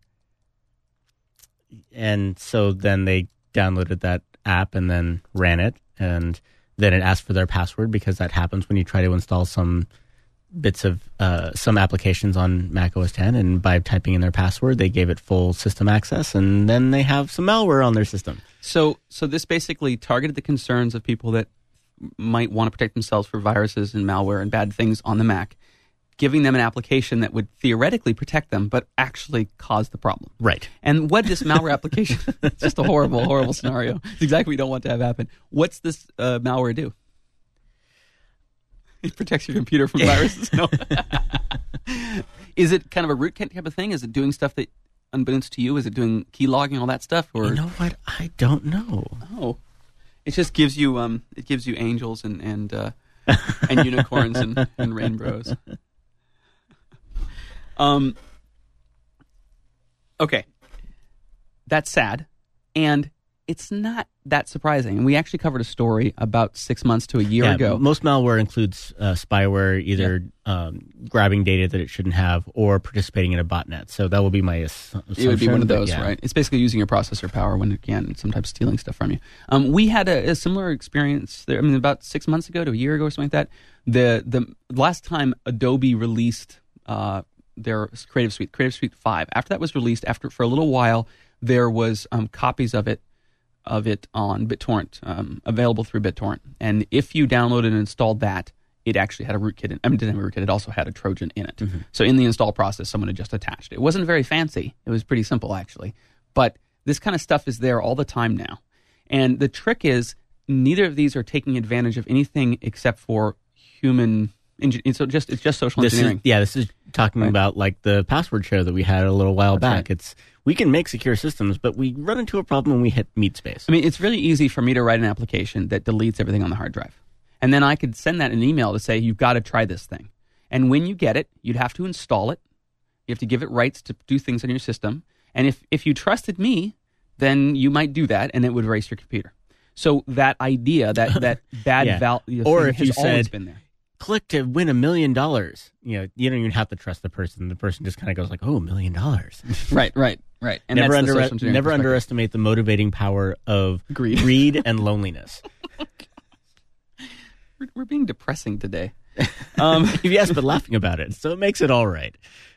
And so then they downloaded that app and then ran it, and then it asked for their password because that happens when you try to install some bits of uh, some applications on Mac O S ten, and by typing in their password, they gave it full system access, and then they have some malware on their system. So so this basically targeted the concerns of people that might want to protect themselves for viruses and malware and bad things on the Mac, giving them an application that would theoretically protect them, but actually cause the problem. Right. And what this malware application, it's just a horrible, horrible scenario. It's exactly what you don't want to have happen. What's this uh, malware do? It protects your computer from viruses. No. Is it kind of a rootkit type of thing? Is it doing stuff that, unbeknownst to you, is it doing key logging, all that stuff? Or you know what? I don't know. Oh, it just gives you um, it gives you angels and and uh, and unicorns and, and rainbows. Um. Okay, that's sad, and it's not that surprising. And we actually covered a story about six months to a year yeah, ago. Most malware includes uh, spyware, either yeah. um, grabbing data that it shouldn't have or participating in a botnet. So that will be my assumption. It would be one of those, yeah. right? It's basically using your processor power when it can, sometimes stealing stuff from you. Um, we had a, a similar experience there. I mean, about six months ago to a year ago or something like that. The the last time Adobe released uh, their Creative Suite, Creative Suite five, after that was released, after for a little while, there was um, copies of it of it on BitTorrent, um, available through BitTorrent. And if you downloaded and installed that, it actually had a rootkit. In, I mean, it didn't have a rootkit. It also had a Trojan in it. Mm-hmm. So in the install process, someone had just attached it. It wasn't very fancy. It was pretty simple, actually. But this kind of stuff is there all the time now. And the trick is neither of these are taking advantage of anything except for human engineering. So just, it's just social this engineering. Is, yeah, this is talking right. about like the password share that we had a little while That's back. Right. It's we can make secure systems, but we run into a problem when we hit meat space. I mean, it's really easy for me to write an application that deletes everything on the hard drive. And then I could send that in an email to say, you've got to try this thing. And when you get it, you'd have to install it. You have to give it rights to do things on your system. And if, if you trusted me, then you might do that, and it would erase your computer. So that idea, that, that bad yeah. value or if has you always said, been there. Click to win a million dollars. You know, you don't even have to trust the person. The person just kind of goes like, "Oh, a million dollars." Right, right, right. And never that's under, the never underestimate the motivating power of greed, greed and loneliness. we're, we're being depressing today. Um, yes, but laughing about it, so it makes it all right.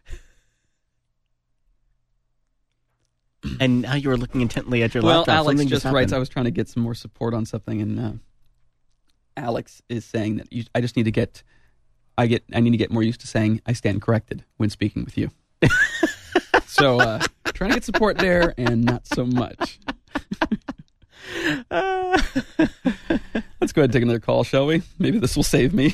And now you were looking intently at your well, laptop. Well, Alex Something just just writes, I was trying to get some more support on something, and uh, Alex is saying that you, I just need to get, I get, I need to get more used to saying I stand corrected when speaking with you. So, uh, trying to get support there, and not so much. uh, let's go ahead and take another call, shall we? Maybe this will save me.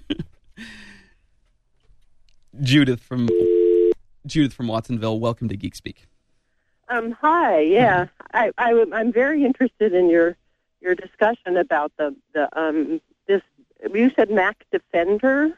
Judith from Judith from Watsonville, welcome to Geek Speak. Um, hi, yeah, I, I, I'm very interested in your your discussion about the the um this. You said Mac Defender.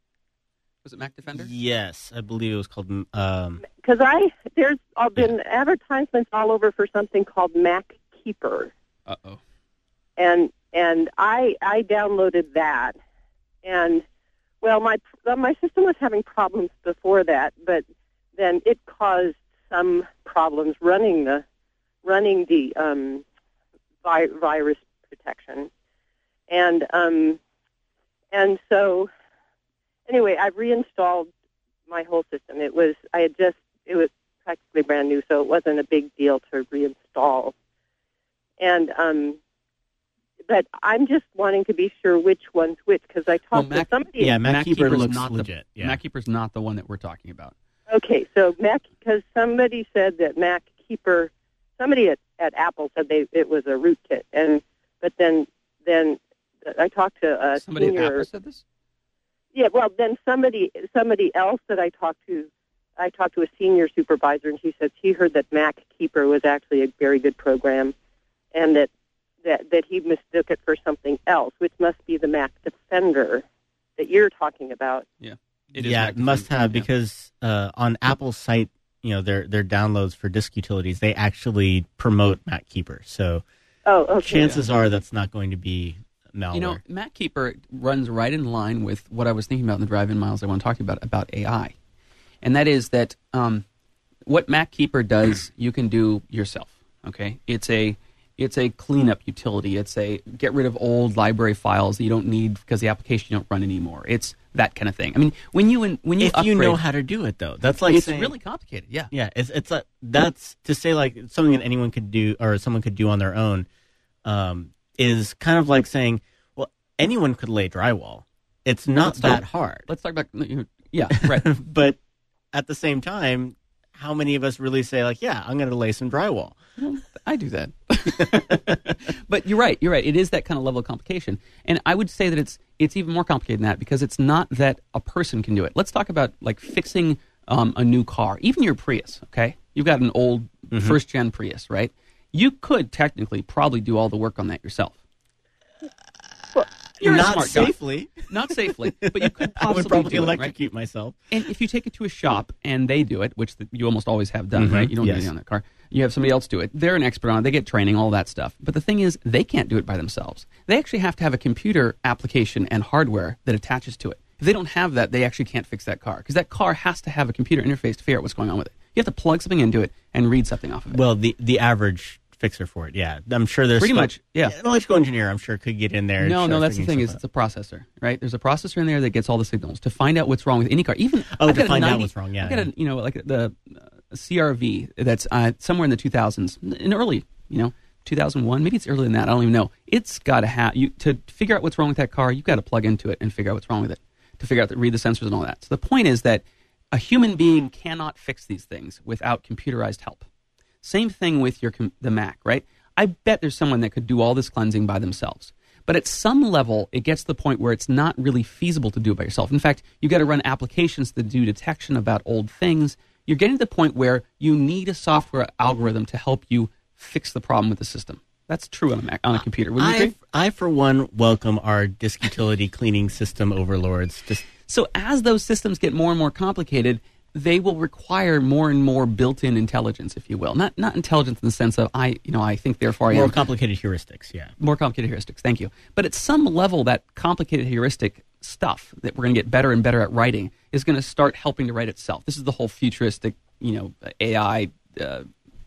Was it Mac Defender? Yes, I believe it was called. Um, because I there's all been yeah. advertisements all over for something called Mac Keeper. Uh oh. And and I I downloaded that, and well my my system was having problems before that, but then it caused some problems running the running the um, vi- virus protection, and um, and so anyway, I reinstalled my whole system. It was I had just it was practically brand new, so it wasn't a big deal to reinstall. And um, but I'm just wanting to be sure which one's which because I talked well, to Mac, somebody. Yeah, Mac Keeper looks not legit. The, yeah. Mac Keeper's not the one that we're talking about. Okay, so Mac, because somebody said that Mac Keeper, somebody at, at Apple said they it was a rootkit, and but then then I talked to a somebody senior, at Apple said this. Yeah, well, then somebody somebody else that I talked to, I talked to a senior supervisor, and she said she heard that Mac Keeper was actually a very good program, and that that that he mistook it for something else, which must be the Mac Defender that you're talking about. Yeah. It yeah, it must have yeah. because uh, on Apple's site, you know, their their downloads for disk utilities, they actually promote Mac Keeper. So, oh, okay. chances yeah. are that's not going to be malware. You know, Mac Keeper runs right in line with what I was thinking about in the drive-in miles I want to talk about about A I, and that is that um, what Mac Keeper does, you can do yourself. Okay, it's a it's a cleanup utility. It's a get rid of old library files that you don't need because the application you don't run anymore. It's that kind of thing. I mean, when you when you if upgrade, you know how to do it, though, that's like it's saying, really complicated. Yeah, yeah. It's it's a, that's to say like something that anyone could do or someone could do on their own um, is kind of like saying, well, anyone could lay drywall. It's not Let's that talk- hard. Let's talk about, yeah, right. But at the same time, how many of us really say, like, yeah, I'm going to lay some drywall? Well, I do that. But you're right. You're right. It is that kind of level of complication. And I would say that it's it's even more complicated than that because it's not that a person can do it. Let's talk about, like, fixing um, a new car, even your Prius, okay? You've got an old mm-hmm. first-gen Prius, right? You could technically probably do all the work on that yourself. Well, You're not a smart safely. Guy. Not safely, but you could possibly I would probably do electrocute it, right? myself. And if you take it to a shop and they do it, which the, you almost always have done, Mm-hmm. right? You don't Yes. do anything on that car. You have somebody else do it. They're an expert on it. They get training, all that stuff. But the thing is, they can't do it by themselves. They actually have to have a computer application and hardware that attaches to it. If they don't have that, they actually can't fix that car because that car has to have a computer interface to figure out what's going on with it. You have to plug something into it and read something off of it. Well, the the average fixer for it, yeah. I'm sure there's Pretty still- much, yeah. An electrical engineer, I'm sure, could get in there. and No, start no, that's the figuring thing is stuff it's a processor, right? There's a processor in there that gets all the signals to find out what's wrong with any car. Even Oh, I've to got a find out ninety what's wrong, yeah, I've got yeah. a, you know, like the uh, C R V that's uh, somewhere in the two thousands, in early, you know, two thousand one, maybe it's earlier than that. I don't even know. It's got to have you to figure out what's wrong with that car. You've got to plug into it and figure out what's wrong with it to figure out the, read the sensors and all that. So the point is that a human being cannot fix these things without computerized help. Same thing with your com- the Mac, right? I bet there's someone that could do all this cleansing by themselves. But at some level, it gets to the point where it's not really feasible to do it by yourself. In fact, you've got to run applications that do detection about old things. You're getting to the point where you need a software algorithm to help you fix the problem with the system. That's true on a Mac, on a computer. Wouldn't you I, agree? I, for one, welcome our disk utility cleaning system overlords. Just So as those systems get more and more complicated, they will require more and more built-in intelligence, if you will. Not not intelligence in the sense of I, you know, I think therefore I more am. complicated heuristics, yeah. More complicated heuristics, thank you. But at some level, that complicated heuristic stuff that we're going to get better and better at writing is going to start helping to write itself. This is the whole futuristic, you know, A I uh,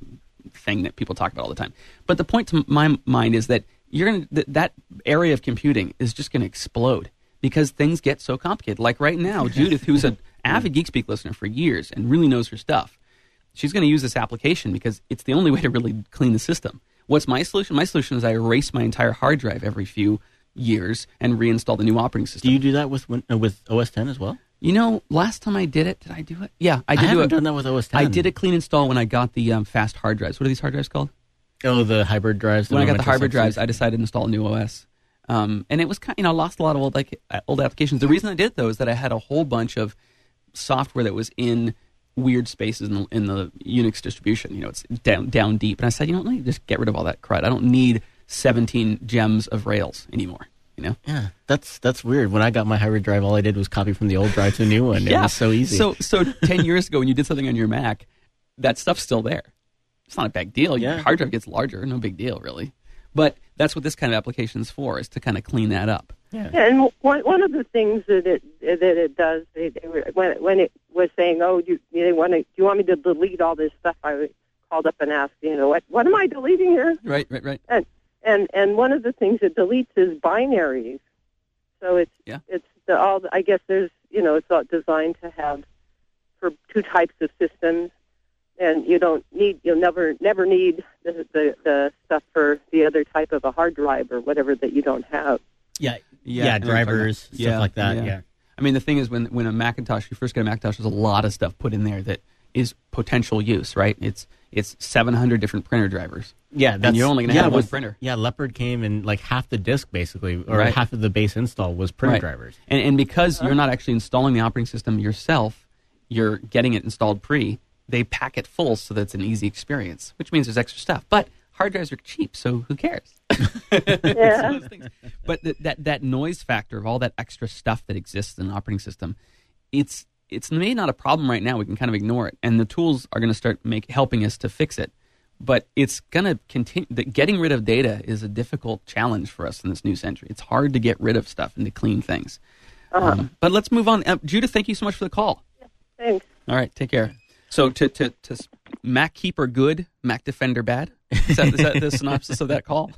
thing that people talk about all the time. But the point to my mind is that you're going to, th- that area of computing is just going to explode because things get so complicated. Like right now, Judith, who's an avid Geek Speak listener for years and really knows her stuff, she's going to use this application because it's the only way to really clean the system. What's my solution? My solution is I erase my entire hard drive every few years and reinstall the new operating system. Do you do that with Win- uh, with O S ten as well? You know, last time I did it, did I do it? Yeah, I I did do haven't it. done that with O S ten. I did a clean install when I got the um, fast hard drives. What are these hard drives called? Oh, the hybrid drives. When I got the Metro hybrid sixties. drives, I decided to install a new O S. Um, and it was kind, you know, I lost a lot of old like uh, old applications. The reason I did it though is that I had a whole bunch of software that was in weird spaces in the, in the Unix distribution. You know, it's down down deep. And I said, you know, let me just get rid of all that crud. I don't need seventeen gems of Rails anymore. You know. Yeah, that's that's weird. When I got my hybrid drive, all I did was copy from the old drive to the new one. Yeah, It was so easy. So so ten years ago, when you did something on your Mac, that stuff's still there. It's not a big deal. Your Yeah. hard drive gets larger, no big deal really. But that's what this kind of application is for, is to kind of clean that up. yeah. And one one of the things that it that it does, they, they were, when it, when it was saying, "Oh, do you, they want to? Do you want me to delete all this stuff?" I called up and asked, "You know, what what am I deleting here?" Right, right, right. And and and one of the things it deletes is binaries. So it's Yeah. it's the, all. I guess there's you know it's all designed to have for two types of systems, and you don't need you'll never never need the the, the stuff for the other type of a hard drive or whatever that you don't have. yeah, Yeah, yeah, I know what you're talking drivers, about. stuff Yeah, like that. yeah. Yeah, I mean, the thing is, when when a Macintosh, you first get a Macintosh, there's a lot of stuff put in there that is potential use, right? It's it's seven hundred different printer drivers. yeah. That's, you're only gonna yeah, have one with- printer. Yeah, Leopard came and like half the disk basically, or Right. half of the base install was printer Right. drivers. And, and because you're not actually installing the operating system yourself, you're getting it installed pre, they pack it full so that it's an easy experience, which means there's extra stuff. But hard drives are cheap, so who cares? It's one Yeah. of those things. But th- that, that noise factor of all that extra stuff that exists in an operating system, it's it's maybe not a problem right now. We can kind of ignore it. And the tools are going to start make, helping us to fix it. But it's going to continue. The, getting rid of data is a difficult challenge for us in this new century. It's hard to get rid of stuff and to clean things. Uh-huh. Um, but let's move on. Uh, Judith, thank you so much for the call. Thanks. All right, take care. So to to, to s- Mac Keeper good, Mac Defender bad? Is that, is that the synopsis of that call?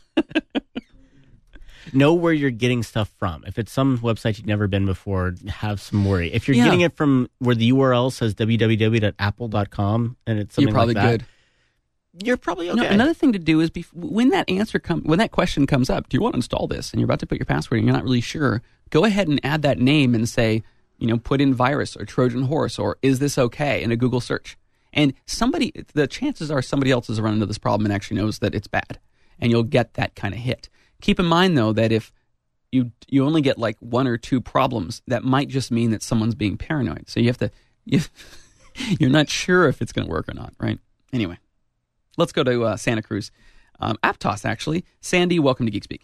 Know where you're getting stuff from. If it's some website you've never been before, have some worry. If you're Yeah. getting it from where the U R L says w w w dot apple dot com and it's something You're probably like that, good. you're probably okay. No, another thing to do is bef- when that answer come, when that question comes up, do you want to install this? And you're about to put your password in, you're not really sure. Go ahead and add that name and say, you know, put in virus or Trojan horse or is this okay in a Google search. And somebody, the chances are somebody else has run into this problem and actually knows that it's bad, and you'll get that kind of hit. Keep in mind though that if you you only get like one or two problems, that might just mean that someone's being paranoid. So you have to, you, you're not sure if it's going to work or not, right? Anyway. Let's go to uh, Santa Cruz. Um, Aptos, actually. Sandy, welcome to Geek Speak.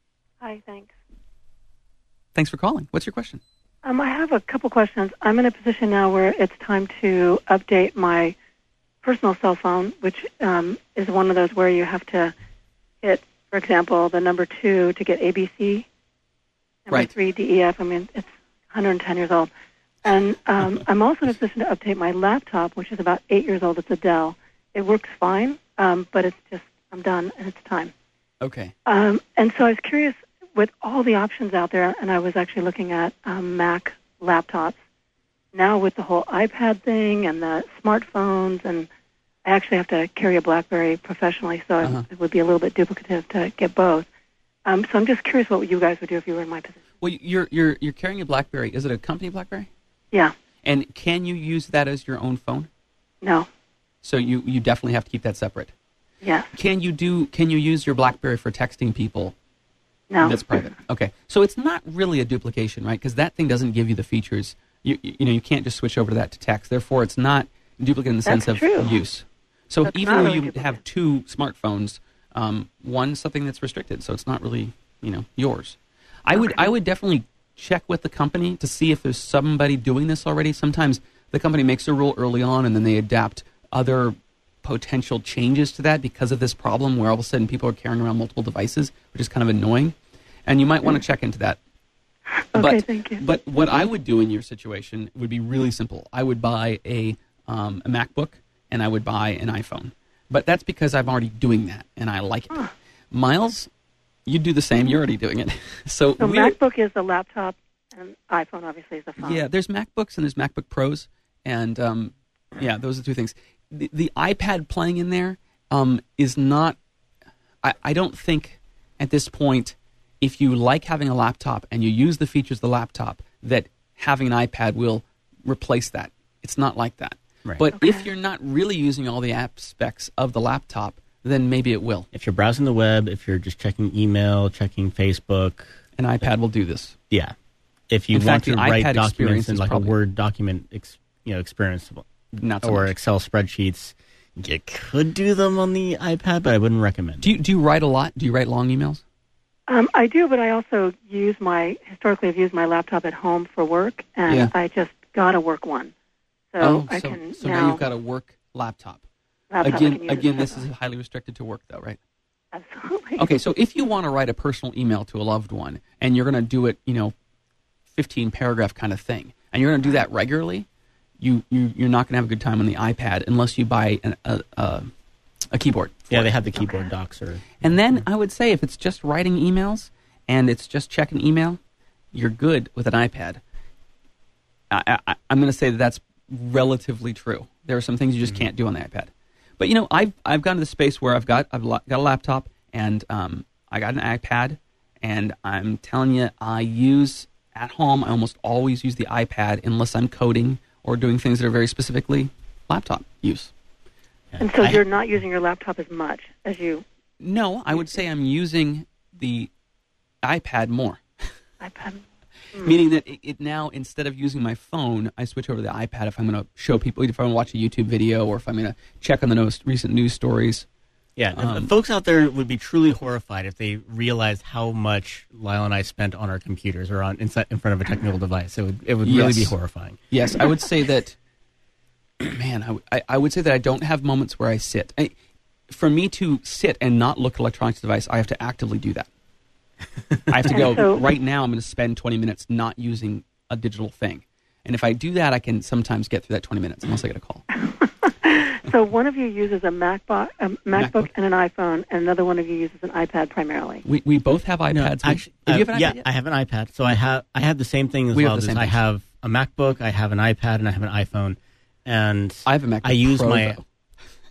Hi, thanks. Thanks for calling. What's your question? Um, I have a couple questions. I'm in a position now where it's time to update my personal cell phone, which um, is one of those where you have to hit, for example, the number two to get A B C, number right. three D E F. I mean, it's one hundred ten years old. And um, I'm also in a position to update my laptop, which is about eight years old. It's a Dell. It works fine, um, but it's just, I'm done, and it's time. Okay. Um, and so I was curious, with all the options out there, and I was actually looking at um, Mac laptops, now with the whole iPad thing and the smartphones, and I actually have to carry a BlackBerry professionally, so uh-huh. it would be a little bit duplicative to get both. Um, so I'm just curious what you guys would do if you were in my position. Well, you're, you're, you're carrying a BlackBerry. Is it a company BlackBerry? Yeah. And can you use that as your own phone? No. So you, you definitely have to keep that separate. Yeah. Can you do? Can you use your BlackBerry for texting people? No. That's private. Okay. So it's not really a duplication, right? Because that thing doesn't give you the features. You you know you can't just switch over to that to text. Therefore, it's not duplicate in the That's sense of true. use. So That's even not though really you duplicate. have two smartphones, um, one's something that's restricted, so it's not really you know yours. I would I would definitely check with the company to see if there's somebody doing this already. Sometimes the company makes a rule early on, and then they adapt other potential changes to that because of this problem where all of a sudden people are carrying around multiple devices, which is kind of annoying. And you might want to check into that. Okay, but, thank you. But what I would do in your situation would be really simple. I would buy a, um, a MacBook and I would buy an iPhone. But that's because I'm already doing that and I like it. Huh. Miles, you do the same. You're already doing it. so So we're- MacBook is the laptop, and iPhone obviously is the phone. Yeah, there's MacBooks and there's MacBook Pros. And um, yeah, those are two things. The, the iPad playing in there um, is not, I, I don't think at this point, if you like having a laptop and you use the features of the laptop, that having an iPad will replace that. It's not like that. Right. But Okay. if you're not really using all the aspects of the laptop, then maybe it will. If you're browsing the web, if you're just checking email, checking Facebook, An iPad will do this. yeah. If you In want fact, the to write iPad experience documents in is like probably- a Word document, ex, you know, experience, Not so or much. Excel spreadsheets, you could do them on the iPad, but I wouldn't recommend. Do you, do you write a lot? Do you write long emails? Um, I do, but I also use my, historically I've used my laptop at home for work, and Yeah. I just got a work one. So oh, I so, can so now, now you've got a work laptop. laptop I Again, can use again, as this a- is highly restricted to work, though, right? Absolutely. Okay, so if you want to write a personal email to a loved one, and you're going to do it, you know, fifteen paragraph kind of thing, and you're going to do that regularly, you, you you're not going to have a good time on the iPad unless you buy an, a, a a keyboard. Yeah, they have the keyboard docks. Or And then I would say if it's just writing emails and it's just checking email, you're good with an iPad. I, I, I'm going to say that that's relatively true. There are some things you just Mm-hmm. can't do on the iPad. But, you know, I've, I've gone to the space where I've got, I've got a laptop and um, I got an iPad, and I'm telling you, I use, at home, I almost always use the iPad unless I'm coding or doing things that are very specifically laptop use. And so I- you're not using your laptop as much as you No, I would say I'm using the iPad more. iPad. Meaning that it, it now, instead of using my phone, I switch over to the iPad if I'm going to show people, if I'm going to watch a YouTube video or if I'm going to check on the most recent news stories. Yeah, the- Um, the folks out there would be truly horrified if they realized how much Lyle and I spent on our computers or on inside, in front of a technical device. It would it would really Yes. be horrifying. Yes, I would say that, man, I, w- I- I would say that I don't have moments where I sit. I, for me to sit and not look at electronics device, I have to actively do that. I have to go, And so- right now I'm going to spend twenty minutes not using a digital thing. And if I do that, I can sometimes get through that twenty minutes unless I get a call. So one of you uses a MacBook, a MacBook, MacBook. and an iPhone, and another one of you uses an iPad primarily. We we both have iPads. No, We- actually, do you uh, have an iPad yeah, yet? I have an iPad. So I have I have the same thing as We have well. the As same I thing. have a MacBook, I have an iPad, and I have an iPhone. And I have a MacBook I use Pro, my though.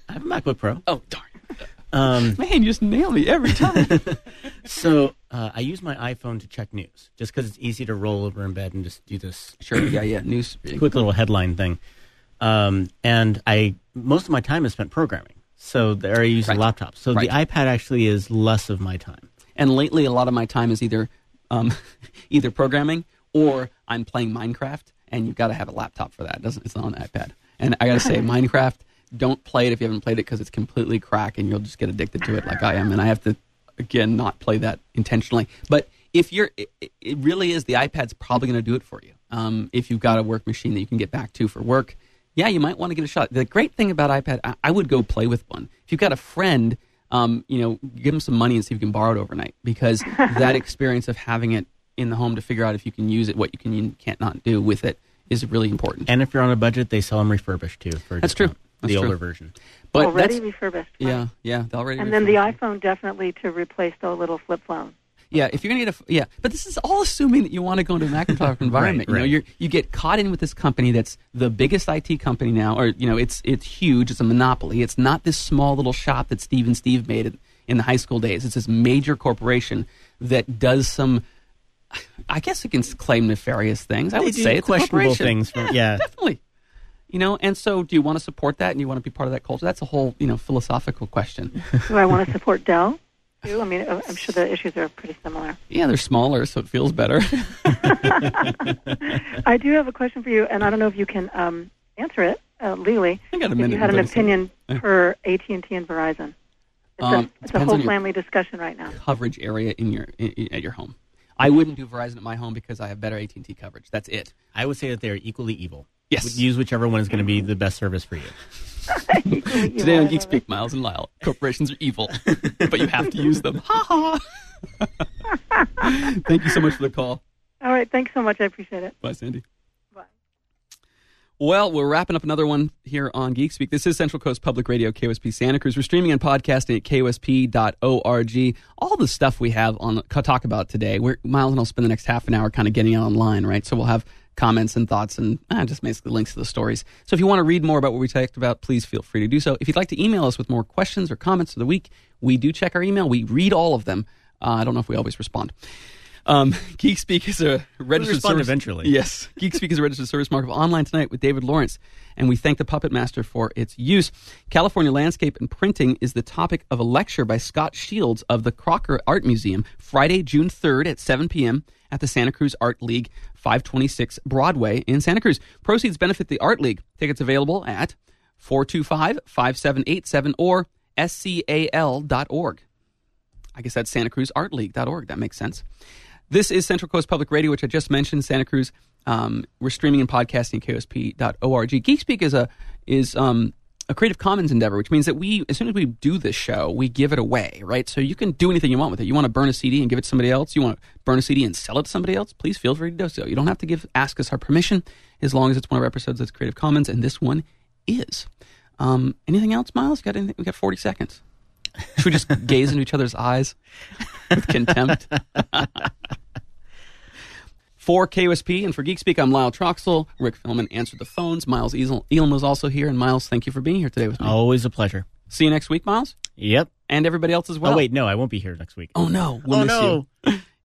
I have a MacBook Pro. Oh, darn. Um, Man, you just nail me every time. so uh, I use my iPhone to check news, just because it's easy to roll over in bed and just do this. Sure, yeah, yeah. News. Quick little headline thing. Um, and I most of my time is spent programming. So there I use Right. a laptop. So Right. the iPad actually is less of my time. And lately, a lot of my time is either um, either programming or I'm playing Minecraft, and you've got to have a laptop for that. It doesn't, it's not on an iPad. And I got to say, Minecraft, don't play it if you haven't played it because it's completely crack and you'll just get addicted to it like I am. And I have to, again, not play that intentionally. But if you're, it, it really is, the iPad's probably going to do it for you. Um, if you've got a work machine that you can get back to for work, yeah, you might want to give it a shot. The great thing about iPad, I, I would go play with one. If you've got a friend, um, you know, give them some money and see if you can borrow it overnight, because that experience of having it in the home to figure out if you can use it, what you can and can't not do with it is really important. And if you're on a budget, they sell them refurbished too. For a That's true. discount, That's the true. older version. But already that's- refurbished. right? Yeah, yeah, they're already. And then the refurbished. iPhone definitely to replace the little flip phone. Yeah, if you're gonna get a yeah, but this is all assuming that you want to go into a Macintosh environment. Right, You know, right. you you get caught in with this company that's the biggest I T company now, or you know, it's it's huge. It's a monopoly. It's not this small little shop that Steve and Steve made it in the high school days. It's this major corporation that does some, I guess you can claim nefarious things. I They would do say it's a questionable corporation. things. From, yeah. Definitely. You know, and so do you want to support that and you want to be part of that culture? That's a whole, you know, philosophical question. Do I want to support Dell, too? I mean, I'm sure the issues are pretty similar. Yeah, they're smaller, so it feels better. I do have a question for you, and I don't know if you can um, answer it uh, legally. I got a If minute. you had and an thirty seconds. opinion for A T and T and Verizon. It's Um, a, it's a depends whole on your- family discussion right now. Coverage area in your in, in- at your home. I wouldn't do Verizon at my home because I have better A T and T coverage. That's it. I would say that they're equally evil. Yes. Use whichever one is going to be the best service for you. Today on Geek Speak, Miles and Lyle, corporations are evil, but you have to use them. Ha ha. Thank you so much for the call. All right, thanks so much. I appreciate it. Bye, Sandy. Bye. Well, we're wrapping up another one here on Geek Speak. This is Central Coast Public Radio, K O S P Santa Cruz. We're streaming and podcasting at K O S P dot org. All the stuff we have on talk about today, we're, Miles and I'll spend the next half an hour kind of getting it online, right? So we'll have comments and thoughts and uh, just basically links to the stories. So if you want to read more about what we talked about, please feel free to do so. If you'd like to email us with more questions or comments of the week, we do check our email. We read all of them. Uh, I don't know if we always respond. Um, Geek Speak is a registered respond service. eventually. Yes. Geek Speak is a registered service mark of Online Tonight with David Lawrence, and we thank the Puppet Master for its use. California Landscape and Printing is the topic of a lecture by Scott Shields of the Crocker Art Museum, Friday, June third at seven p.m. at the Santa Cruz Art League, five twenty-six Broadway in Santa Cruz. Proceeds benefit the Art League. Tickets available at four two five, five seven eight seven or S C A L dot org. I guess that's Santa Cruz Art League dot org. That makes sense. This is Central Coast Public Radio, which I just mentioned, Santa Cruz. Um, we're streaming and podcasting at K O S P dot org. GeekSpeak is a is um, a Creative Commons endeavor, which means that we, as soon as we do this show, we give it away, right? So you can do anything you want with it. You want to burn a C D and give it to somebody else? You want to burn a C D and sell it to somebody else? Please feel free to do so. You don't have to give ask us our permission, as long as it's one of our episodes that's Creative Commons, and this one is. Um, anything else, Miles? Got anything? We got forty seconds. Should we just gaze into each other's eyes with contempt? For K O S P and for Geek Speak, I'm Lyle Troxel. Rick Philman answered the phones. Miles Elam was also here. And Miles, thank you for being here today with me. Always a pleasure. See you next week, Miles. Yep. And everybody else as well. Oh, wait, no, I won't be here next week. Oh, no. We'll oh, miss no. you.